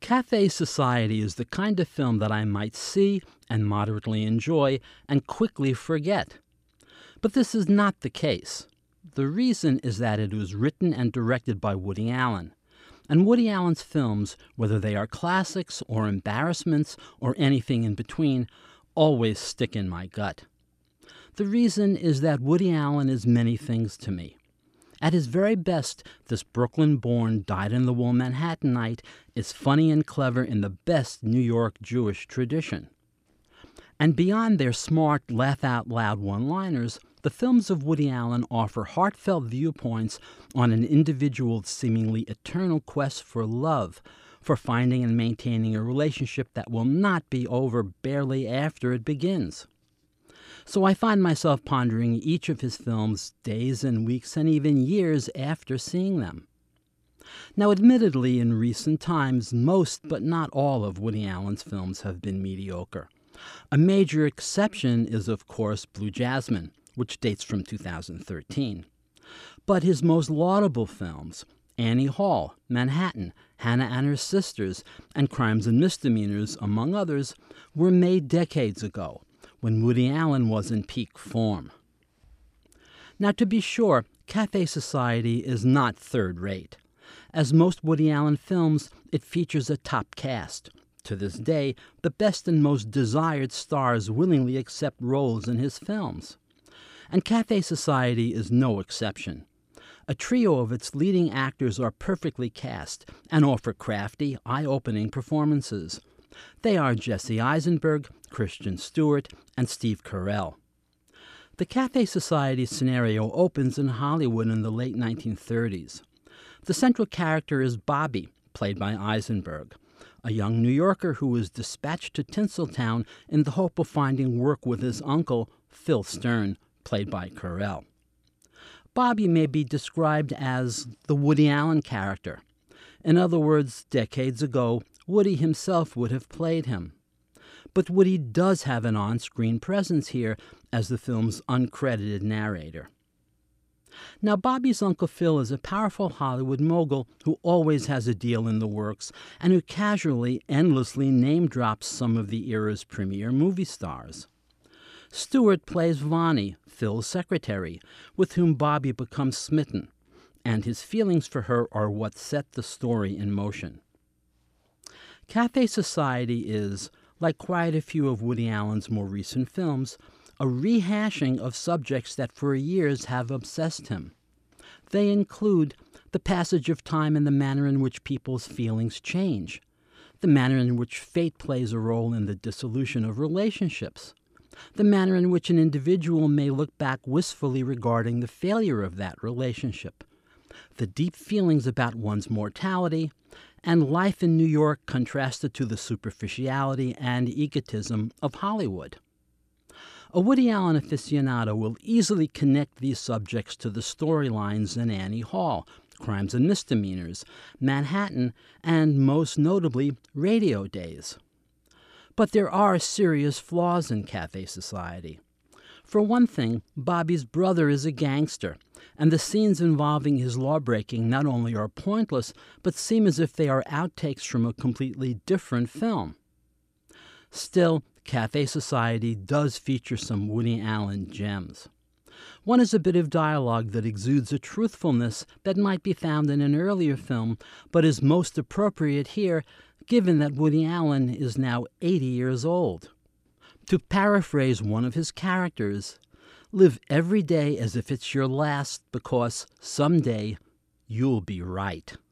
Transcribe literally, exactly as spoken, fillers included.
Cafe Society is the kind of film that I might see and moderately enjoy and quickly forget. But this is not the case. The reason is that it was written and directed by Woody Allen. And Woody Allen's films, whether they are classics or embarrassments or anything in between, always stick in my gut. The reason is that Woody Allen is many things to me. At his very best, this Brooklyn-born, dyed-in-the-wool Manhattanite is funny and clever in the best New York Jewish tradition. And beyond their smart, laugh-out-loud one-liners, the films of Woody Allen offer heartfelt viewpoints on an individual's seemingly eternal quest for love, for finding and maintaining a relationship that will not be over barely after it begins. So I find myself pondering each of his films days and weeks and even years after seeing them. Now, admittedly, in recent times, most but not all of Woody Allen's films have been mediocre. A major exception is, of course, Blue Jasmine, which dates from two thousand thirteen. But his most laudable films, Annie Hall, Manhattan, Hannah and Her Sisters, and Crimes and Misdemeanors, among others, were made decades ago, when Woody Allen was in peak form. Now, to be sure, Cafe Society is not third-rate. As most Woody Allen films, it features a top cast. To this day, the best and most desired stars willingly accept roles in his films. And Cafe Society is no exception. A trio of its leading actors are perfectly cast and offer crafty, eye-opening performances. They are Jesse Eisenberg, Kristen Stewart, and Steve Carell. The Cafe Society scenario opens in Hollywood in the late nineteen thirties. The central character is Bobby, played by Eisenberg, a young New Yorker who is dispatched to Tinseltown in the hope of finding work with his uncle, Phil Stern, played by Carell. Bobby may be described as the Woody Allen character. In other words, decades ago, Woody himself would have played him. But Woody does have an on-screen presence here as the film's uncredited narrator. Now, Bobby's Uncle Phil is a powerful Hollywood mogul who always has a deal in the works and who casually, endlessly name-drops some of the era's premier movie stars. Stewart plays Vonnie, Phil's secretary, with whom Bobby becomes smitten, and his feelings for her are what set the story in motion. Cafe Society is, like quite a few of Woody Allen's more recent films, a rehashing of subjects that for years have obsessed him. They include the passage of time and the manner in which people's feelings change, the manner in which fate plays a role in the dissolution of relationships, the manner in which an individual may look back wistfully regarding the failure of that relationship, the deep feelings about one's mortality, and life in New York contrasted to the superficiality and egotism of Hollywood. A Woody Allen aficionado will easily connect these subjects to the storylines in Annie Hall, Crimes and Misdemeanors, Manhattan, and most notably, Radio Days. But there are serious flaws in Cafe Society. For one thing, Bobby's brother is a gangster, and the scenes involving his lawbreaking not only are pointless, but seem as if they are outtakes from a completely different film. Still, Cafe Society does feature some Woody Allen gems. One is a bit of dialogue that exudes a truthfulness that might be found in an earlier film, but is most appropriate here, given that Woody Allen is now eighty years old. To paraphrase one of his characters, live every day as if it's your last, because someday you'll be right.